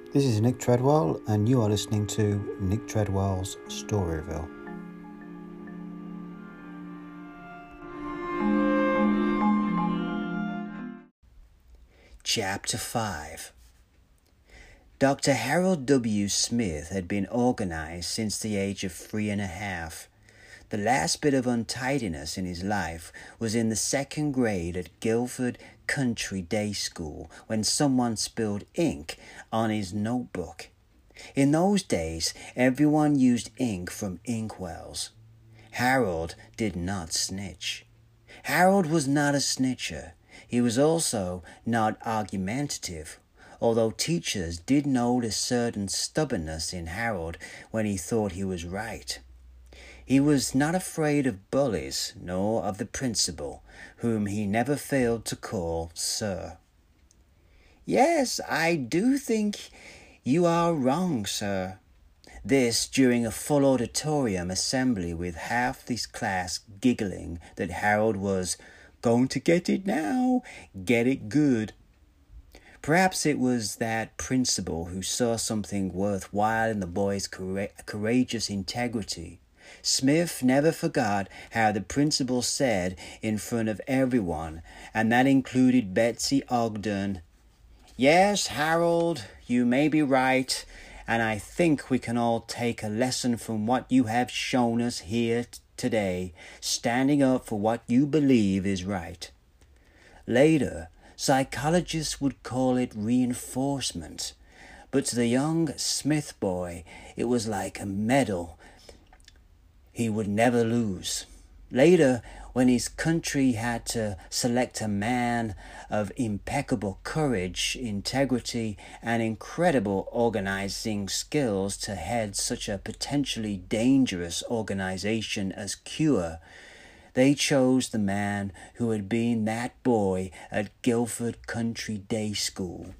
This is Nick Treadwell, and you are listening to Nick Treadwell's Storyville. Chapter 5. Dr. Harold W. Smith had been organized since the age of 3.5. The last bit of untidiness in his life was in the second grade at Guilford Country Day School when someone spilled ink on his notebook. In those days, everyone used ink from inkwells. Harold did not snitch. Harold was not a snitcher. He was also not argumentative, although teachers did notice certain stubbornness in Harold when he thought he was right. He was not afraid of bullies, nor of the principal, whom he never failed to call Sir. "Yes, I do think you are wrong, sir." This during a full auditorium assembly with half this class giggling that Harold was going to get it now, get it good. Perhaps it was that principal who saw something worthwhile in the boy's courageous integrity. Smith never forgot how the principal said in front of everyone, and that included Betsy Ogden, "Yes, Harold, you may be right, and I think we can all take a lesson from what you have shown us here today, standing up for what you believe is right." Later, psychologists would call it reinforcement, but to the young Smith boy, it was like a medal he would never lose. Later, when his country had to select a man of impeccable courage, integrity, and incredible organizing skills to head such a potentially dangerous organization as Cure, they chose the man who had been that boy at Guilford Country Day School.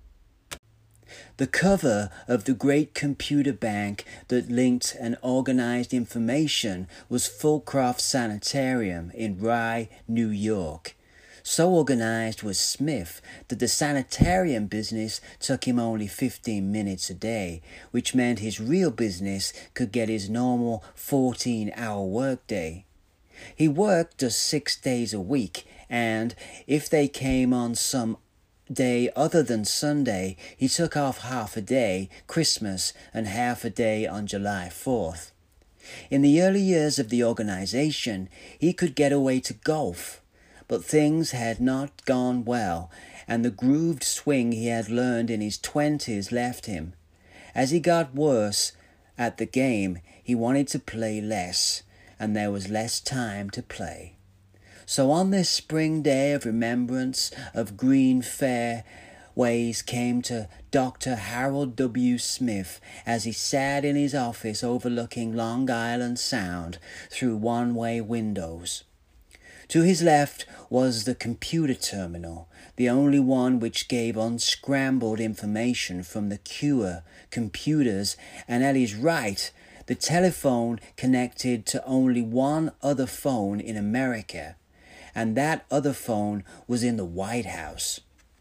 The cover of the great computer bank that linked and organized information was Fullcroft Sanitarium in Rye, New York. So organized was Smith that the sanitarium business took him only 15 minutes a day, which meant his real business could get his normal 14-hour workday. He worked just 6 days a week, and if they came on some day other than Sunday, he took off half a day, Christmas, and half a day on July 4th. In the early years of the organization, he could get away to golf, but things had not gone well, and the grooved swing he had learned in his 20s left him. As he got worse at the game, he wanted to play less, and there was less time to play. So on this spring day of remembrance of green fairways came to Dr. Harold W. Smith as he sat in his office overlooking Long Island Sound through one-way windows. To his left was the computer terminal, the only one which gave unscrambled information from the Cure computers, and at his right, the telephone connected to only one other phone in America, and that other phone was in the White House.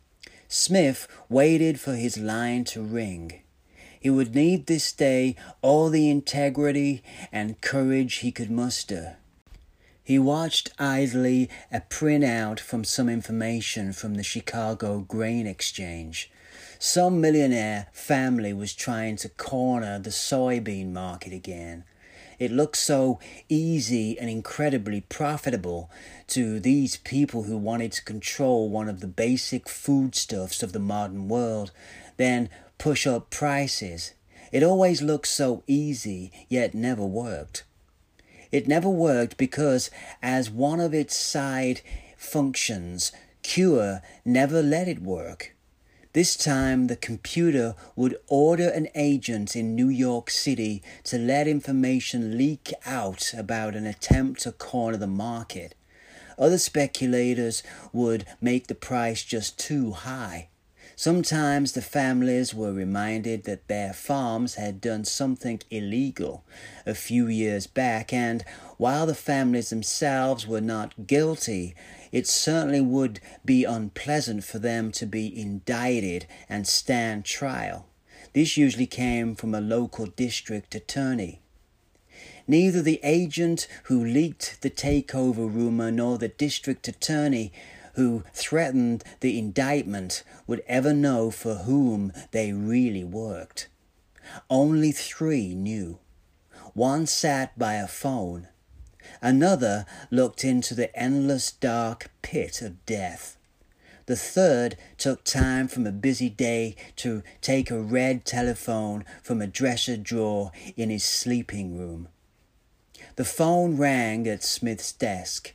Smith waited for his line to ring. He would need this day all the integrity and courage he could muster. He watched idly a printout from some information from the Chicago Grain Exchange. Some millionaire family was trying to corner the soybean market again. It looked so easy and incredibly profitable to these people who wanted to control one of the basic foodstuffs of the modern world, then push up prices. It always looked so easy, yet never worked. It never worked because, as one of its side functions, Cure never let it work. This time the computer would order an agent in New York City to let information leak out about an attempt to corner the market. Other speculators would make the price just too high. Sometimes the families were reminded that their farms had done something illegal a few years back, and while the families themselves were not guilty, it certainly would be unpleasant for them to be indicted and stand trial. This usually came from a local district attorney. Neither the agent who leaked the takeover rumor nor the district attorney who threatened the indictment would ever know for whom they really worked. Only 3 knew. One sat by a phone. Another looked into the endless dark pit of death. The third took time from a busy day to take a red telephone from a dresser drawer in his sleeping room. The phone rang at Smith's desk.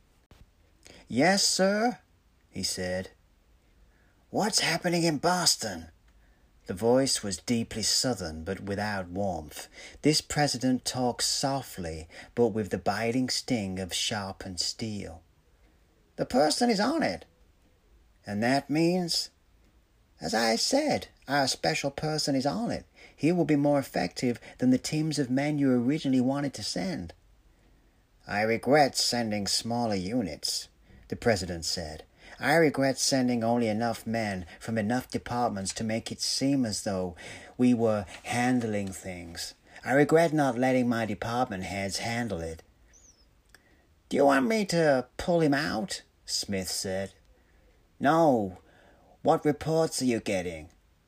"Yes, sir," he said. "What's happening in Boston?" The voice was deeply southern, but without warmth. This president talked softly, but with the biting sting of sharpened steel. "The person is on it." "And that means?" "As I said, our special person is on it. He will be more effective than the teams of men you originally wanted to send." "I regret sending smaller units," the president said. "I regret sending only enough men from enough departments to make it seem as though we were handling things. I regret not letting my department heads handle it." "Do you want me to pull him out?" Smith said. "No. What reports are you getting?"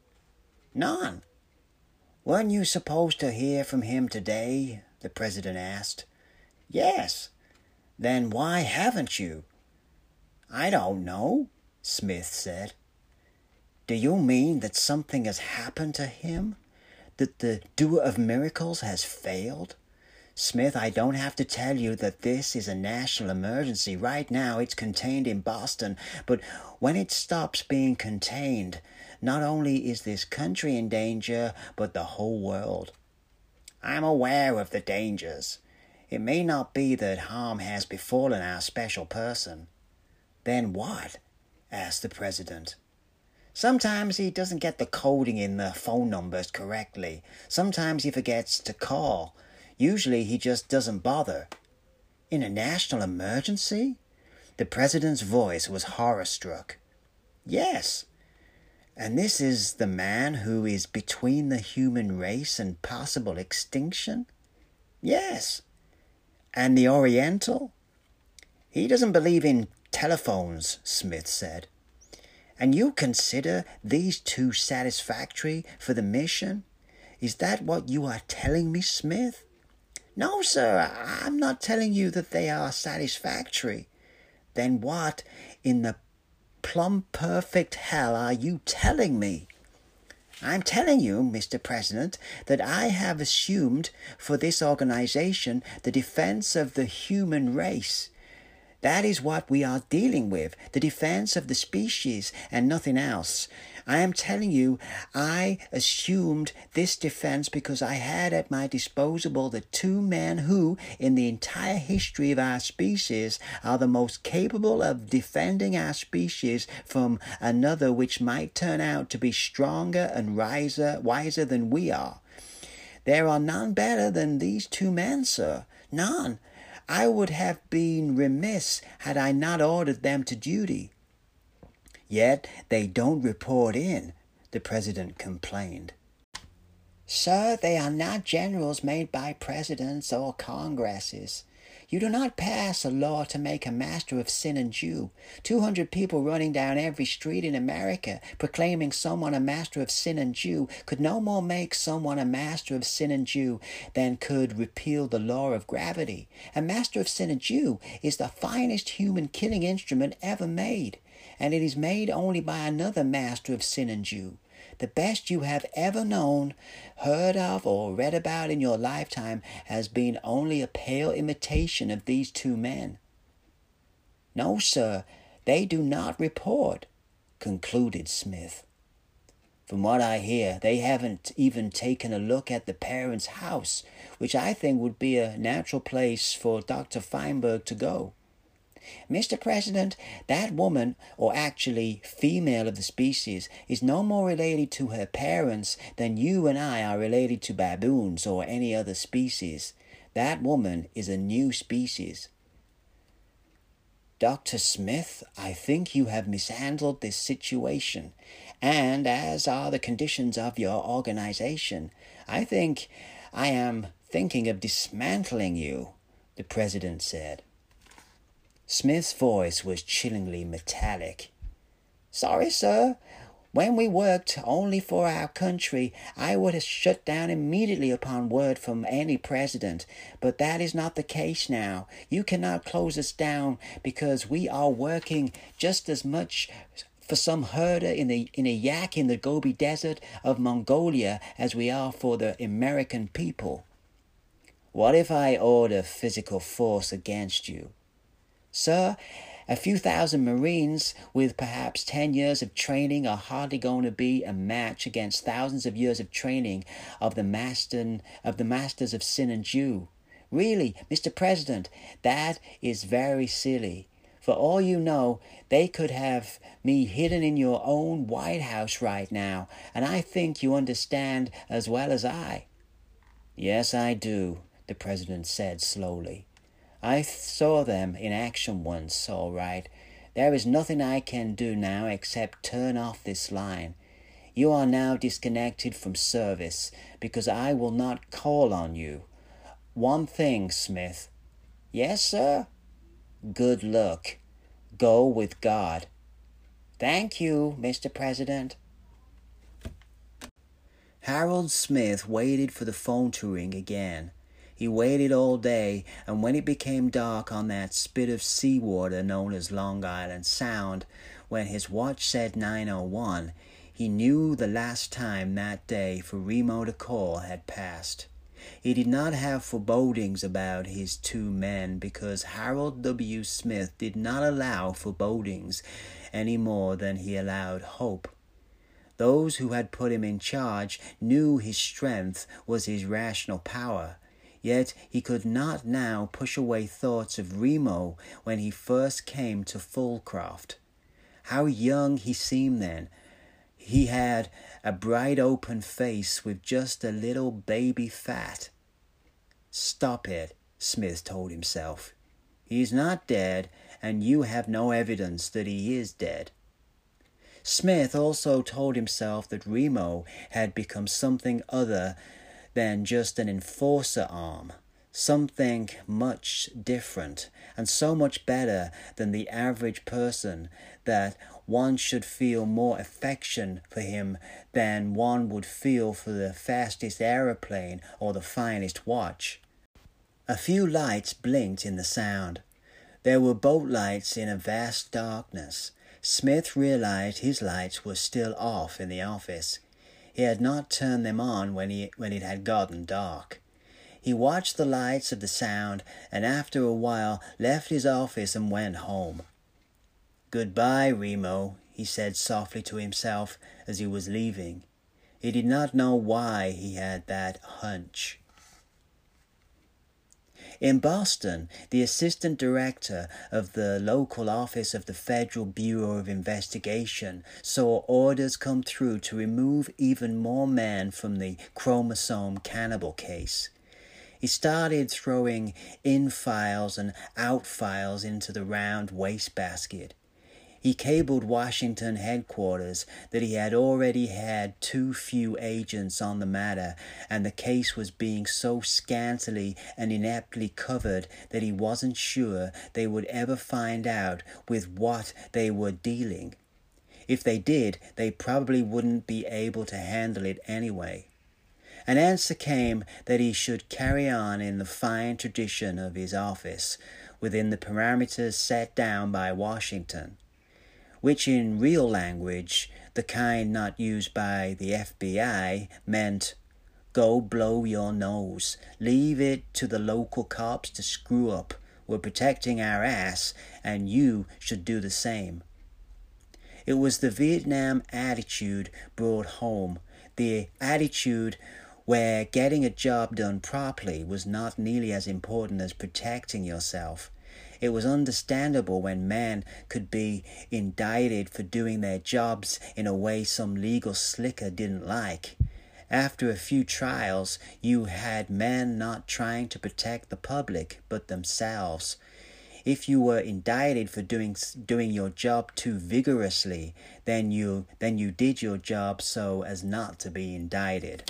"None." "Weren't you supposed to hear from him today?" the president asked. "Yes." "Then why haven't you?" "I don't know," Smith said. "Do you mean that something has happened to him? That the doer of miracles has failed?" "Smith, I don't have to tell you that this is a national emergency. Right now it's contained in Boston, but when it stops being contained, not only is this country in danger, but the whole world." "I'm aware of the dangers. It may not be that harm has befallen our special person." "Then what?" asked the president. "Sometimes he doesn't get the coding in the phone numbers correctly. Sometimes he forgets to call. Usually he just doesn't bother." "In a national emergency?" The president's voice was horror-struck. "Yes." "And this is the man who is between the human race and possible extinction?" "Yes." "And the Oriental?" "He doesn't believe in telephones," Smith said. "And you consider these 2 satisfactory for the mission? Is that what you are telling me, Smith?" "No, sir, I'm not telling you that they are satisfactory." "Then what in the plumb-perfect hell are you telling me?" "I'm telling you, Mr. President, that I have assumed for this organization the defense of the human race. That is what we are dealing with, the defense of the species and nothing else. I am telling you, I assumed this defense because I had at my disposal the 2 men who, in the entire history of our species, are the most capable of defending our species from another which might turn out to be stronger and wiser than we are. There are none better than these 2 men, sir. None. I would have been remiss had I not ordered them to duty." "Yet they don't report in," the president complained. "Sir, they are not generals made by presidents or congresses. You do not pass a law to make a master of sin and Jew. 200 people running down every street in America proclaiming someone a master of sin and Jew could no more make someone a master of sin and Jew than could repeal the law of gravity. A master of sin and Jew is the finest human killing instrument ever made, and it is made only by another master of sin and Jew. The best you have ever known, heard of, or read about in your lifetime has been only a pale imitation of these 2 men." "No, sir, they do not report," concluded Smith. "From what I hear, they haven't even taken a look at the parents' house, which I think would be a natural place for Dr. Feinberg to go." "Mr. President, that woman, or actually female of the species, is no more related to her parents than you and I are related to baboons or any other species. That woman is a new species." "Dr. Smith, I think you have mishandled this situation, and as are the conditions of your organization, I think I am thinking of dismantling you," the president said. Smith's voice was chillingly metallic. "Sorry, sir. When we worked only for our country, I would have shut down immediately upon word from any president. But that is not the case now. You cannot close us down because we are working just as much for some herder in a yak in the Gobi Desert of Mongolia as we are for the American people." "What if I order physical force against you?" "Sir, a few thousand Marines with perhaps 10 years of training are hardly going to be a match against thousands of years of training of the masters of Sin and Jew. Really, Mr. President, that is very silly. For all you know, they could have me hidden in your own White House right now, and I think you understand as well as I." "Yes, I do," the president said slowly. "I saw them in action once, all right. There is nothing I can do now except turn off this line. You are now disconnected from service because I will not call on you. One thing, Smith." "Yes, sir." "Good luck. Go with God." "Thank you, Mr. President." Harold Smith waited for the phone to ring again. He waited all day, and when it became dark on that spit of seawater known as Long Island Sound, when his watch said 9:01, he knew the last time that day for Remo to call had passed. He did not have forebodings about his 2 men because Harold W. Smith did not allow forebodings any more than he allowed hope. Those who had put him in charge knew his strength was his rational power. Yet he could not now push away thoughts of Remo when he first came to Fulcroft. How young he seemed then. He had a bright open face with just a little baby fat. "Stop it," Smith told himself. "He is not dead, and you have no evidence that he is dead." Smith also told himself that Remo had become something other than just an enforcer arm, something much different and so much better than the average person, that one should feel more affection for him than one would feel for the fastest aeroplane or the finest watch. A few lights blinked in the Sound. There were boat lights in a vast darkness. Smith realized his lights were still off in the office. He had not turned them on when it had gotten dark. He watched the lights of the Sound, and after a while left his office and went home. "Goodbye, Remo," he said softly to himself as he was leaving. He did not know why he had that hunch. In Boston, the assistant director of the local office of the Federal Bureau of Investigation saw orders come through to remove even more men from the chromosome cannibal case. He started throwing in files and out files into the round wastebasket. He cabled Washington headquarters that he had already had too few agents on the matter, and the case was being so scantily and ineptly covered that he wasn't sure they would ever find out with what they were dealing. If they did, they probably wouldn't be able to handle it anyway. An answer came that he should carry on in the fine tradition of his office, within the parameters set down by Washington, which in real language, the kind not used by the FBI, meant, "Go blow your nose. Leave it to the local cops to screw up. We're protecting our ass, and you should do the same." It was the Vietnam attitude brought home, the attitude where getting a job done properly was not nearly as important as protecting yourself. It was understandable when men could be indicted for doing their jobs in a way some legal slicker didn't like. After a few trials, you had men not trying to protect the public, but themselves. If you were indicted for doing your job too vigorously, then you did your job so as not to be indicted.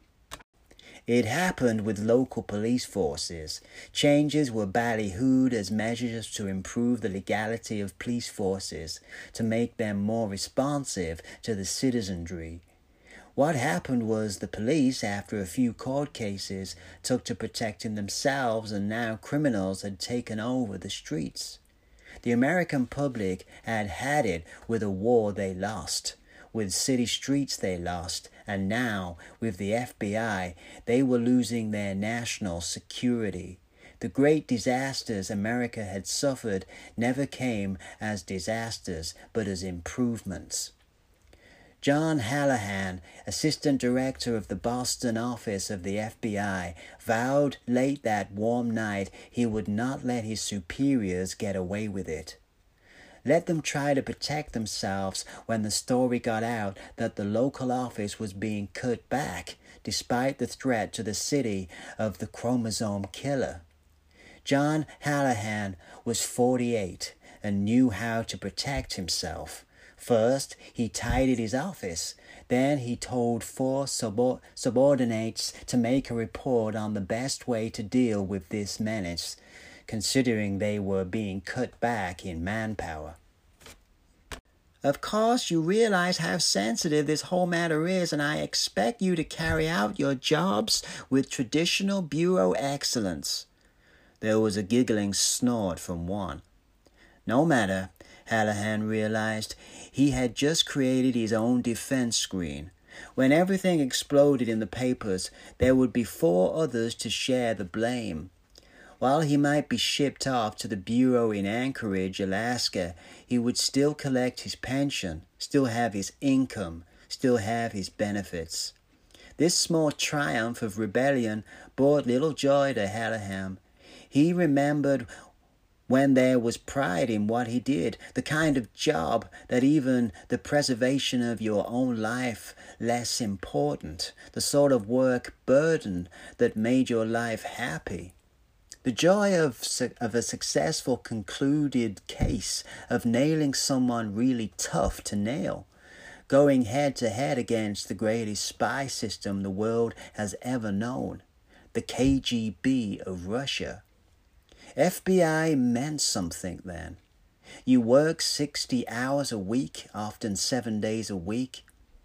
It happened with local police forces. Changes were ballyhooed as measures to improve the legality of police forces, to make them more responsive to the citizenry. What happened was the police, after a few court cases, took to protecting themselves, and now criminals had taken over the streets. The American public had it with a war they lost, with city streets they lost, and now, with the FBI, they were losing their national security. The great disasters America had suffered never came as disasters, but as improvements. John Hallahan, assistant director of the Boston office of the FBI, vowed late that warm night he would not let his superiors get away with it. Let them try to protect themselves when the story got out that the local office was being cut back, despite the threat to the city of the chromosome killer. John Hallahan was 48 and knew how to protect himself. First, he tidied his office. Then he told 4 subordinates to make a report on the best way to deal with this menace, considering they were being cut back in manpower. Of course, you realize how sensitive this whole matter is, and I expect you to carry out your jobs with traditional bureau excellence. There was a giggling snort from one. No matter, Hallahan realized. He had just created his own defense screen. When everything exploded in the papers, there would be 4 others to share the blame. While he might be shipped off to the bureau in Anchorage, Alaska, he would still collect his pension, still have his income, still have his benefits. This small triumph of rebellion brought little joy to Hallahan. He remembered when there was pride in what he did, the kind of job that even the preservation of your own life less important, the sort of work burden that made your life happy. The joy of a successful concluded case, of nailing someone really tough to nail, going head to head against the greatest spy system the world has ever known, the KGB of Russia. FBI meant something then. You work 60 hours a week, often 7 days a week.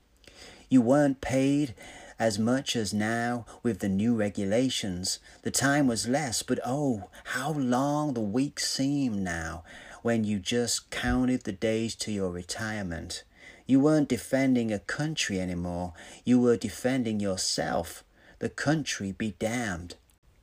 You weren't paid as much as now with the new regulations. The time was less, but oh, how long the weeks seem now when you just counted the days to your retirement. You weren't defending a country anymore. You were defending yourself. The country be damned.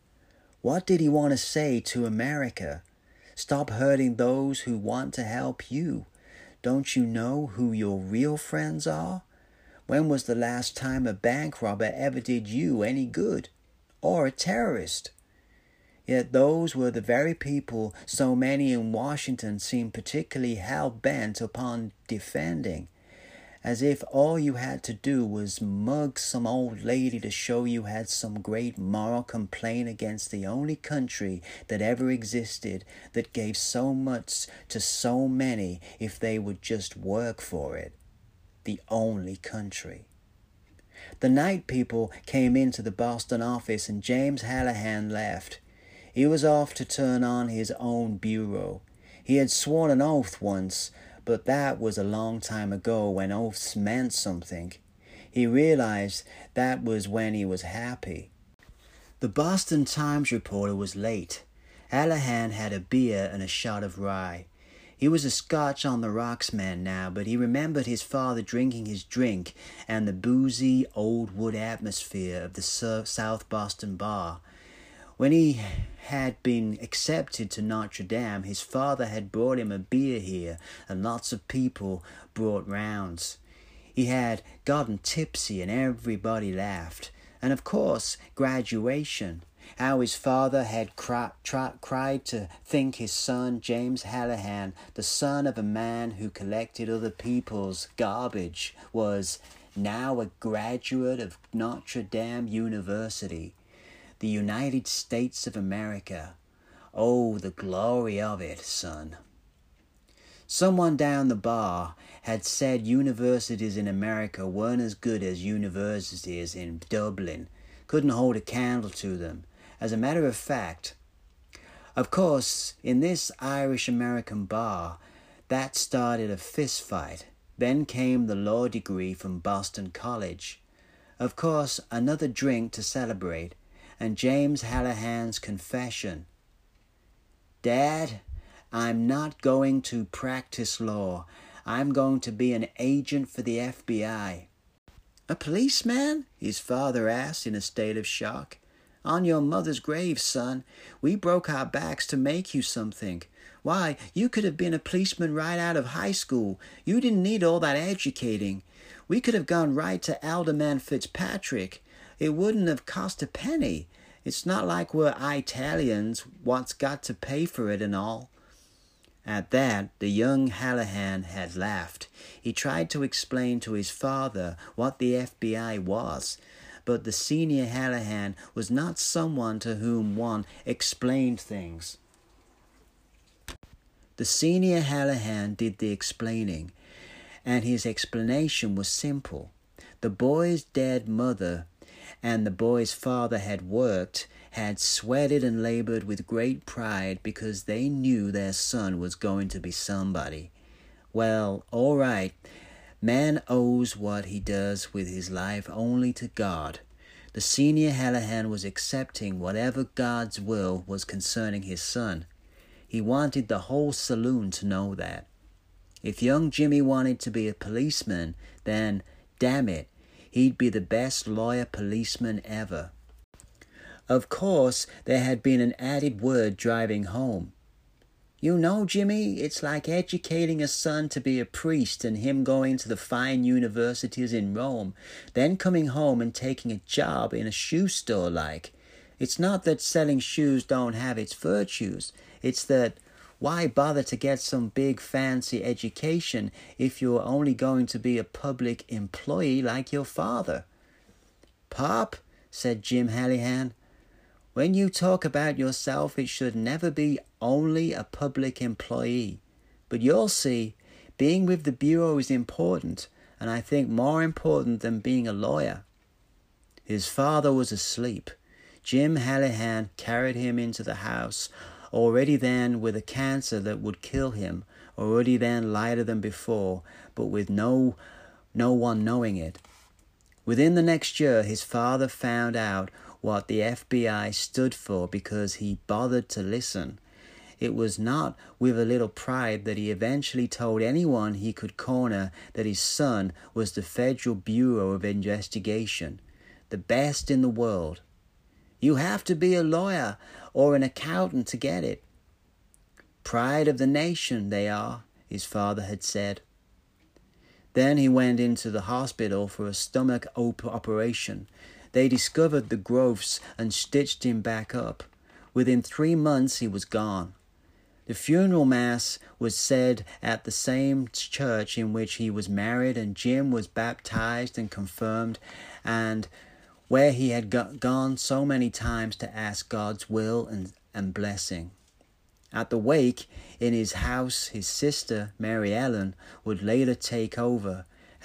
What did he want to say to America? Stop hurting those who want to help you. Don't you know who your real friends are? When was the last time a bank robber ever did you any good? Or a terrorist? Yet those were the very people so many in Washington seemed particularly hell-bent upon defending, as if all you had to do was mug some old lady to show you had some great moral complaint against the only country that ever existed that gave so much to so many if they would just work for it. The only country. The night people came into the Boston office and James Hallahan left. He was off to turn on his own bureau. He had sworn an oath once, but that was a long time ago when oaths meant something. He realized that was when he was happy. The Boston Times reporter was late. Hallahan had a beer and a shot of rye. He was a Scotch on the rocks man now, but he remembered his father drinking his drink and the boozy, old wood atmosphere of the South Boston bar. When he had been accepted to Notre Dame, his father had brought him a beer here, and lots of people brought rounds. He had gotten tipsy and everybody laughed. And of course, graduation. How his father had cried to think his son, James Hallahan, the son of a man who collected other people's garbage, was now a graduate of Notre Dame University. The United States of America. Oh, the glory of it, son. Someone down the bar had said universities in America weren't as good as universities in Dublin, couldn't hold a candle to them. As a matter of fact, of course, in this Irish-American bar, that started a fist fight. Then came the law degree from Boston College. Of course, another drink to celebrate, and James Hallahan's confession. Dad, I'm not going to practice law. I'm going to be an agent for the FBI. A policeman? His father asked in a state of shock. On your mother's grave, son. We broke our backs to make you something. Why, you could have been a policeman right out of high school. You didn't need all that educating. We could have gone right to Alderman Fitzpatrick. It wouldn't have cost a penny. It's not like we're Italians, what's got to pay for it and all. At that, the young Hallahan had laughed. He tried to explain to his father what the FBI was, but the senior Hallahan was not someone to whom one explained things. The senior Hallahan did the explaining, and his explanation was simple. The boy's dead mother and the boy's father had sweated and labored with great pride because they knew their son was going to be somebody. Well, all right, man owes what he does with his life only to God. The senior Hallahan was accepting whatever God's will was concerning his son. He wanted the whole saloon to know that. If young Jimmy wanted to be a policeman, then, damn it, he'd be the best lawyer policeman ever. Of course, there had been an added word driving home. You know, Jimmy, it's like educating a son to be a priest and him going to the fine universities in Rome, then coming home and taking a job in a shoe store like. It's not that selling shoes don't have its virtues. It's that why bother to get some big fancy education if you're only going to be a public employee like your father? Pop, said Jim Hallahan, when you talk about yourself, it should never be only a public employee. But you'll see, being with the Bureau is important, and I think more important than being a lawyer. His father was asleep. Jim Hallahan carried him into the house, already then with a cancer that would kill him, already then lighter than before, but with no one knowing it. Within the next year, his father found out what the FBI stood for because he bothered to listen. It was not with a little pride that he eventually told anyone he could corner that his son was the Federal Bureau of Investigation, the best in the world. You have to be a lawyer or an accountant to get it. Pride of the nation, they are, his father had said. Then he went into the hospital for a stomach operation. They discovered the growths and stitched him back up. Within 3 months he was gone. The funeral mass was said at the same church in which he was married, and Jim was baptized and confirmed, and where he had gone so many times to ask God's will and blessing. At the wake, in his house, his sister, Mary Ellen, would later take over,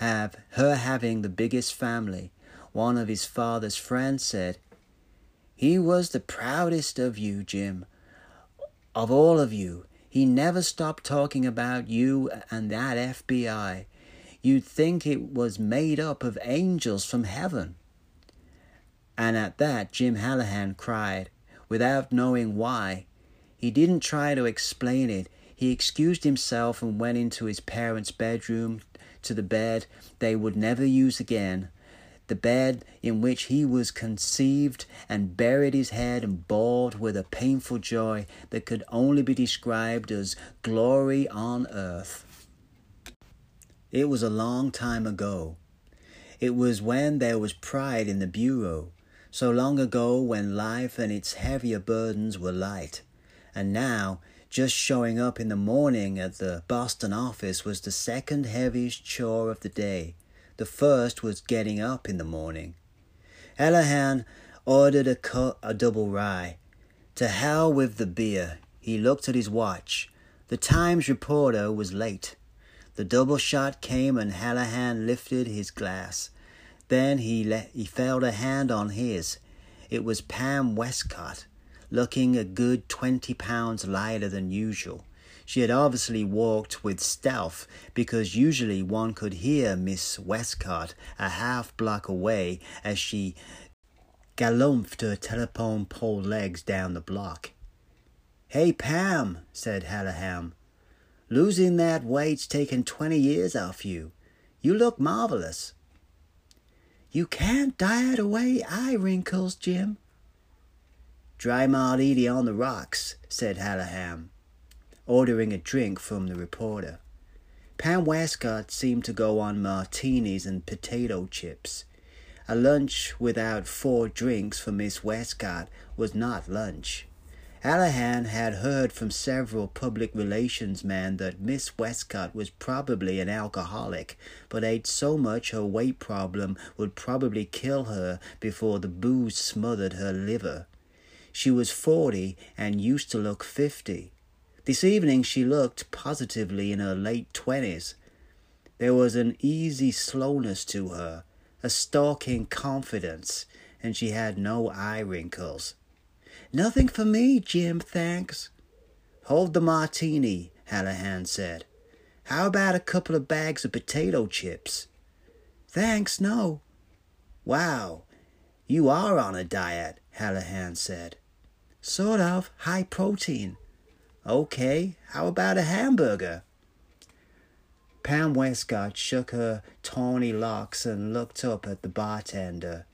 having the biggest family. One of his father's friends said, "He was the proudest of you, Jim, of all of you. He never stopped talking about you and that FBI. You'd think it was made up of angels from heaven." And at that, Jim Hallahan cried, without knowing why. He didn't try to explain it. He excused himself and went into his parents' bedroom to the bed they would never use again, the bed in which he was conceived, and buried his head and bawled with a painful joy that could only be described as glory on earth. It was a long time ago. It was when there was pride in the Bureau, so long ago when life and its heavier burdens were light. And now, just showing up in the morning at the Boston office was the second heaviest chore of the day. The first was getting up in the morning. Hallahan ordered a double rye. To hell with the beer. He looked at his watch. The Times reporter was late. The double shot came and Hallahan lifted his glass. Then he felt a hand on his. It was Pam Westcott, looking a good 20 pounds lighter than usual. She had obviously walked with stealth, because usually one could hear Miss Westcott a half-block away as she galumphed her telephone pole legs down the block. "Hey, Pam," said Hallahan. "Losing that weight's taken 20 years off you. You look marvelous." "You can't diet away eye wrinkles, Jim." "Dry Martini on the rocks," said Hallahan, ordering a drink from the reporter. Pam Westcott seemed to go on martinis and potato chips. A lunch without 4 drinks for Miss Westcott was not lunch. Hallahan had heard from several public relations men that Miss Westcott was probably an alcoholic, but ate so much her weight problem would probably kill her before the booze smothered her liver. She was 40 and used to look 50. This evening she looked positively in her late 20s. There was an easy slowness to her, a stalking confidence, and she had no eye wrinkles. "Nothing for me, Jim, thanks." "Hold the martini," Hallahan said. "How about a couple of bags of potato chips?" "Thanks, no." "Wow, you are on a diet," Hallahan said. "Sort of, high protein." "Okay, how about a hamburger?" Pam Westcott shook her tawny locks and looked up at the bartender.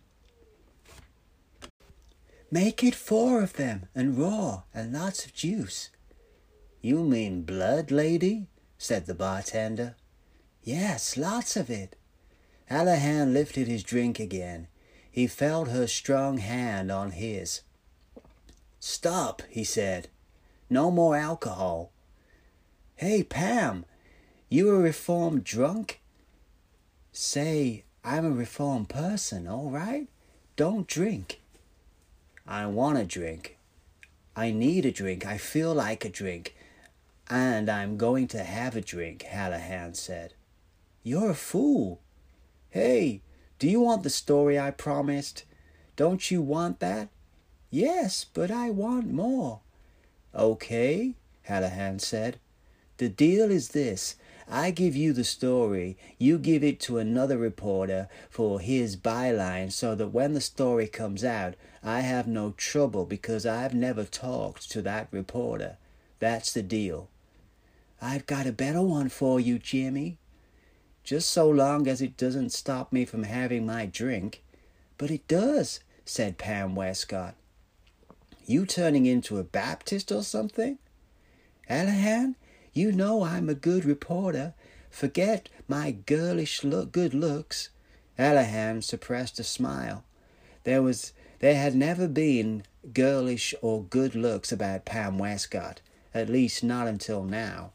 "Make it 4 of them, and raw, and lots of juice." "You mean blood, lady?" said the bartender. "Yes, lots of it." Hallahan lifted his drink again. He felt her strong hand on his. "Stop," he said. "No more alcohol." "Hey, Pam, you a reformed drunk?" "Say, I'm a reformed person, all right? Don't drink." "I want a drink. I need a drink. I feel like a drink. And I'm going to have a drink," Hallahan said. "You're a fool." "Hey, do you want the story I promised? Don't you want that?" "Yes, but I want more." "Okay," Hallahan said. "The deal is this. I give you the story, you give it to another reporter for his byline so that when the story comes out, I have no trouble because I've never talked to that reporter. That's the deal." "I've got a better one for you, Jimmy." "Just so long as it doesn't stop me from having my drink." "But it does," said Pam Westcott. "You turning into a Baptist or something?" "Hallahan, you know I'm a good reporter. Forget my girlish good looks." Hallahan suppressed a smile. There had never been girlish or good looks about Pam Westcott, at least not until now.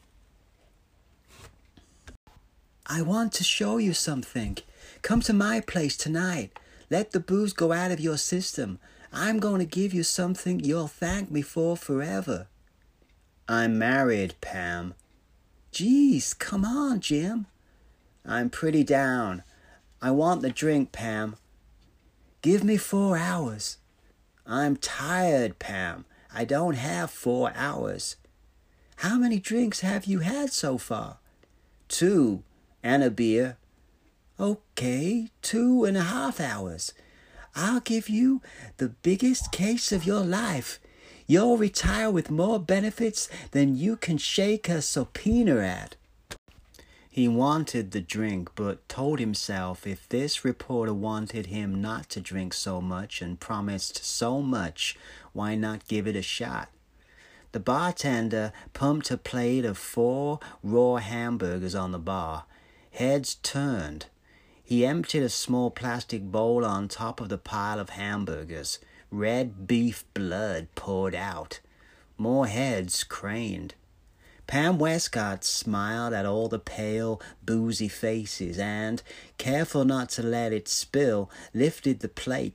"I want to show you something. Come to my place tonight. Let the booze go out of your system. I'm going to give you something you'll thank me for forever." "I'm married, Pam." "Geez, come on, Jim." "I'm pretty down. I want the drink, Pam." "Give me 4 hours." "I'm tired, Pam. I don't have 4 hours." "How many drinks have you had so far?" 2, and a beer." "Okay, 2.5 hours. I'll give you the biggest case of your life. You'll retire with more benefits than you can shake a subpoena at." He wanted the drink, but told himself if this reporter wanted him not to drink so much and promised so much, why not give it a shot? The bartender pumped a plate of 4 raw hamburgers on the bar. Heads turned. He emptied a small plastic bowl on top of the pile of hamburgers. Red beef blood poured out. More heads craned. Pam Westcott smiled at all the pale, boozy faces and, careful not to let it spill, lifted the plate.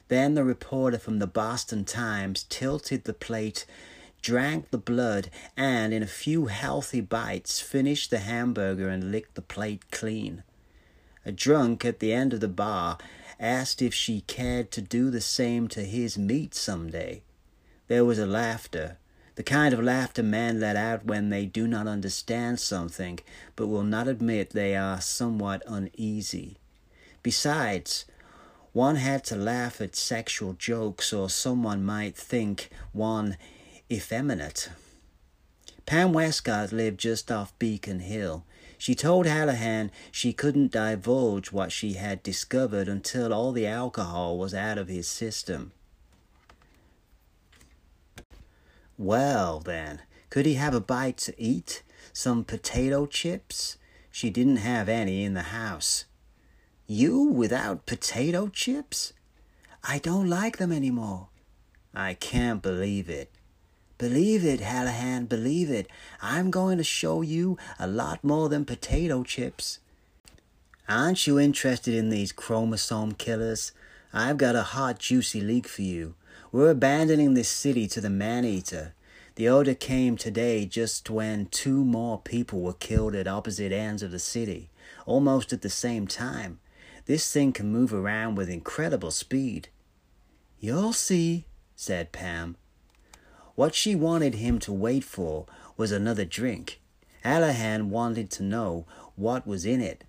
Then the reporter from the Boston Times tilted the plate, drank the blood, and in a few healthy bites finished the hamburger and licked the plate clean. A drunk at the end of the bar asked if she cared to do the same to his meat someday. There was a laughter, the kind of laughter men let out when they do not understand something, but will not admit they are somewhat uneasy. Besides, one had to laugh at sexual jokes, or someone might think one effeminate. Pam Westcott lived just off Beacon Hill. She told Hallahan she couldn't divulge what she had discovered until all the alcohol was out of his system. Well, then, could he have a bite to eat? Some potato chips? She didn't have any in the house. You without potato chips? I don't like them anymore. I can't believe it. Believe it, Hallahan, believe it. I'm going to show you a lot more than potato chips. Aren't you interested in these chromosome killers? I've got a hot, juicy leak for you. We're abandoning this city to the man-eater. The order came today just when 2 more people were killed at opposite ends of the city, almost at the same time. This thing can move around with incredible speed. You'll see, said Pam. What she wanted him to wait for was another drink. Hallahan wanted to know what was in it.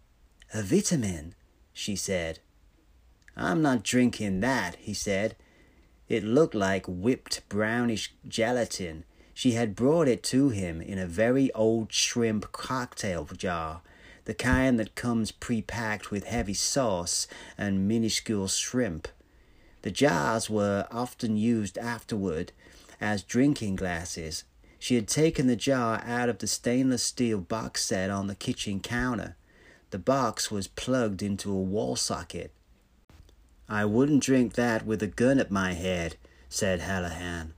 A vitamin, she said. I'm not drinking that, he said. It looked like whipped brownish gelatin. She had brought it to him in a very old shrimp cocktail jar, the kind that comes pre-packed with heavy sauce and minuscule shrimp. The jars were often used afterward as drinking glasses. She had taken the jar out of the stainless steel box set on the kitchen counter. The box was plugged into a wall socket. I wouldn't drink that with a gun at my head, said Hallahan.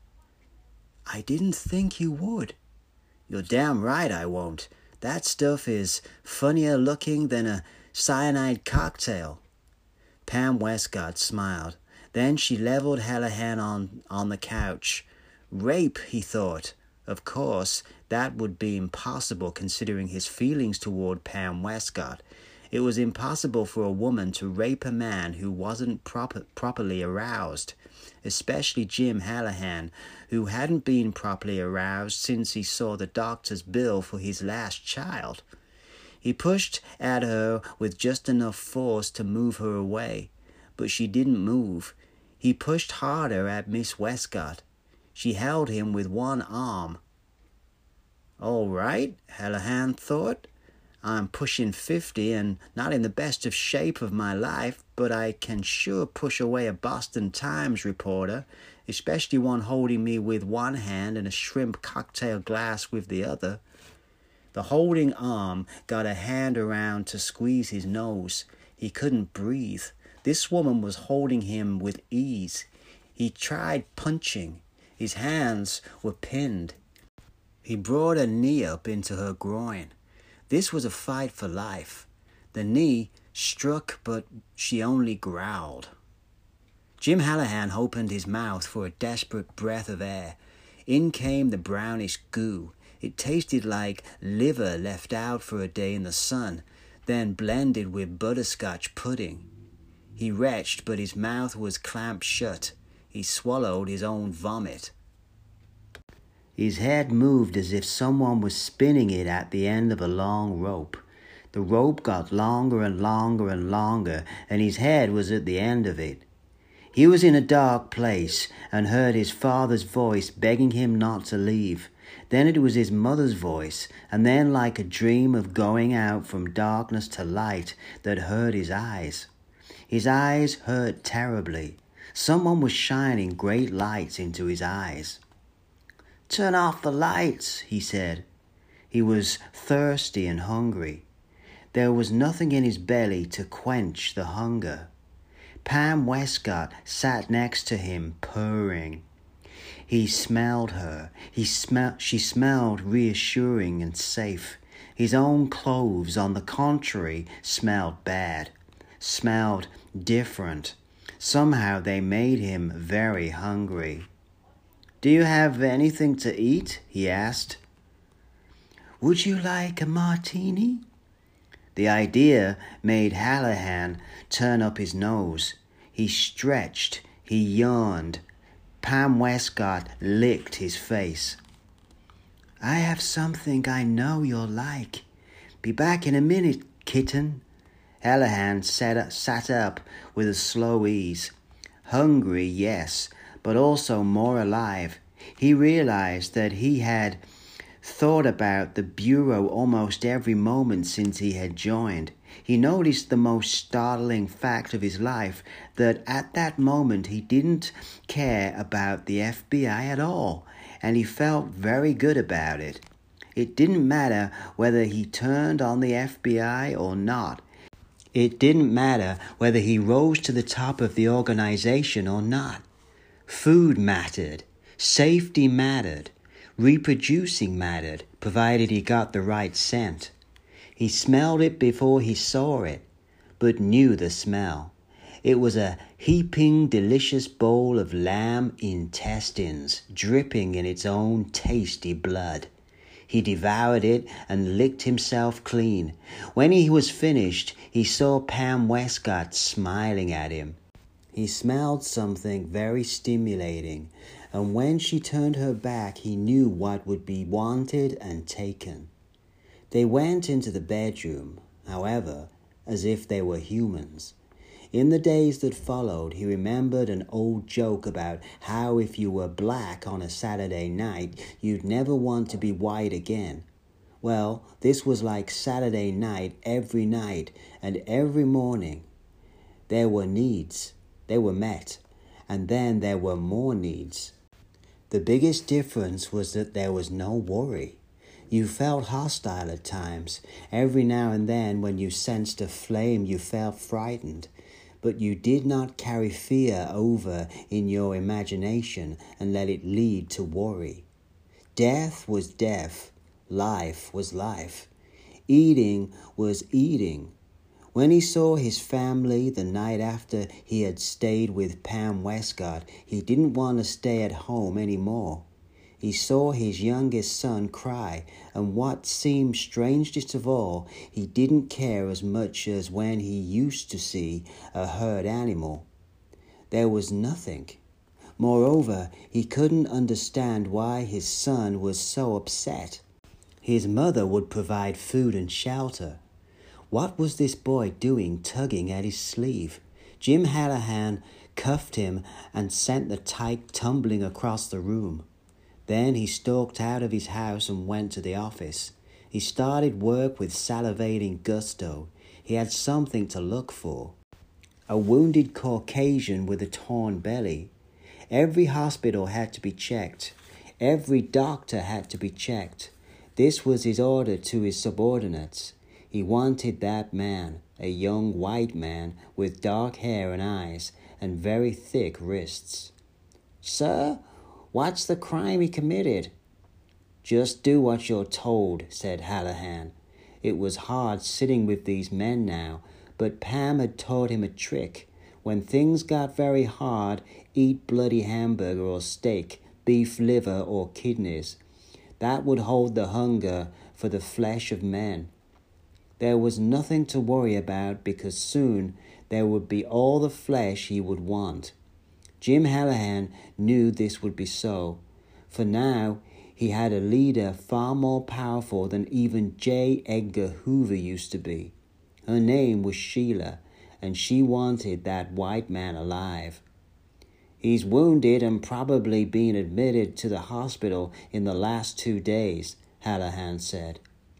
I didn't think you would. You're damn right I won't. That stuff is funnier looking than a cyanide cocktail. Pam Westcott smiled. Then she leveled Hallahan on the couch. Rape, he thought. Of course, that would be impossible considering his feelings toward Pam Westcott. It was impossible for a woman to rape a man who wasn't properly aroused, especially Jim Hallahan, who hadn't been properly aroused since he saw the doctor's bill for his last child. He pushed at her with just enough force to move her away, but she didn't move. He pushed harder at Miss Westcott. She held him with one arm. All right, Hallahan thought. I'm pushing 50 and not in the best of shape of my life, but I can sure push away a Boston Times reporter, especially one holding me with one hand and a shrimp cocktail glass with the other. The holding arm got a hand around to squeeze his nose. He couldn't breathe. This woman was holding him with ease. He tried punching. His hands were pinned. He brought a knee up into her groin. This was a fight for life. The knee struck, but she only growled. Jim Hallahan opened his mouth for a desperate breath of air. In came the brownish goo. It tasted like liver left out for a day in the sun, then blended with butterscotch pudding. He retched, but his mouth was clamped shut. He swallowed his own vomit. His head moved as if someone was spinning it at the end of a long rope. The rope got longer and longer and longer, and his head was at the end of it. He was in a dark place and heard his father's voice begging him not to leave. Then it was his mother's voice, and then like a dream of going out from darkness to light that hurt his eyes. His eyes hurt terribly. Someone was shining great lights into his eyes. Turn off the lights, he said. He was thirsty and hungry. There was nothing in his belly to quench the hunger. Pam Westcott sat next to him, purring. He smelled her. She smelled reassuring and safe. His own clothes, on the contrary, smelled bad, smelled different, Somehow they made him very hungry. "Do you have anything to eat?" he asked. "Would you like a martini?" The idea made Hallahan turn up his nose. He stretched, he yawned. Pam Westcott licked his face. "I have something I know you'll like. Be back in a minute, kitten." Hallahan sat up with a slow ease. Hungry, yes, but also more alive. He realized that he had thought about the Bureau almost every moment since he had joined. He noticed the most startling fact of his life, that at that moment he didn't care about the FBI at all, and he felt very good about it. It didn't matter whether he turned on the FBI or not. It didn't matter whether he rose to the top of the organization or not. Food mattered. Safety mattered. Reproducing mattered, provided he got the right scent. He smelled it before he saw it, but knew the smell. It was a heaping, delicious bowl of lamb intestines, dripping in its own tasty blood. He devoured it and licked himself clean. When he was finished, he saw Pam Westcott smiling at him. He smelled something very stimulating, and when she turned her back, he knew what would be wanted and taken. They went into the bedroom, however, as if they were humans. In the days that followed, he remembered an old joke about how if you were black on a Saturday night, you'd never want to be white again. Well, this was like Saturday night every night and every morning. There were needs. They were met. And then there were more needs. The biggest difference was that there was no worry. You felt hostile at times. Every now and then when you sensed a flame, you felt frightened. But you did not carry fear over in your imagination and let it lead to worry. Death was death. Life was life. Eating was eating. When he saw his family the night after he had stayed with Pam Westcott, he didn't want to stay at home anymore. He saw his youngest son cry, and what seemed strangest of all, he didn't care as much as when he used to see a herd animal. There was nothing. Moreover, he couldn't understand why his son was so upset. His mother would provide food and shelter. What was this boy doing tugging at his sleeve? Jim Hallahan cuffed him and sent the tyke tumbling across the room. Then he stalked out of his house and went to the office. He started work with salivating gusto. He had something to look for. A wounded Caucasian with a torn belly. Every hospital had to be checked. Every doctor had to be checked. This was his order to his subordinates. He wanted that man, a young white man with dark hair and eyes and very thick wrists. "Sir, what's the crime he committed?" "Just do what you're told," said Hallahan. It was hard sitting with these men now, but Pam had taught him a trick. When things got very hard, eat bloody hamburger or steak, beef liver or kidneys. That would hold the hunger for the flesh of men. There was nothing to worry about because soon there would be all the flesh he would want. Jim Hallahan knew this would be so, for now he had a leader far more powerful than even J. Edgar Hoover used to be. Her name was Sheila, and she wanted that white man alive. "He's wounded and probably been admitted to the hospital in the last 2 days," Hallahan said.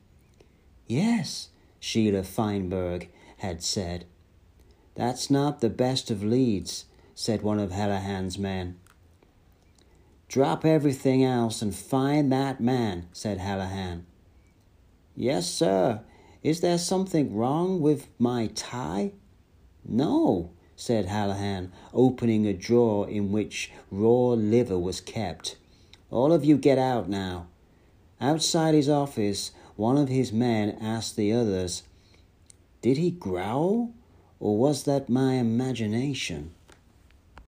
"Yes," Sheila Feinberg had said. "That's not the best of leads," said one of Hallahan's men. "Drop everything else and find that man," said Hallahan. "Yes, sir. Is there something wrong with my tie?" "No," said Hallahan, opening a drawer in which raw liver was kept. "All of you get out now." Outside his office, one of his men asked the others, "Did he growl, or was that my imagination?"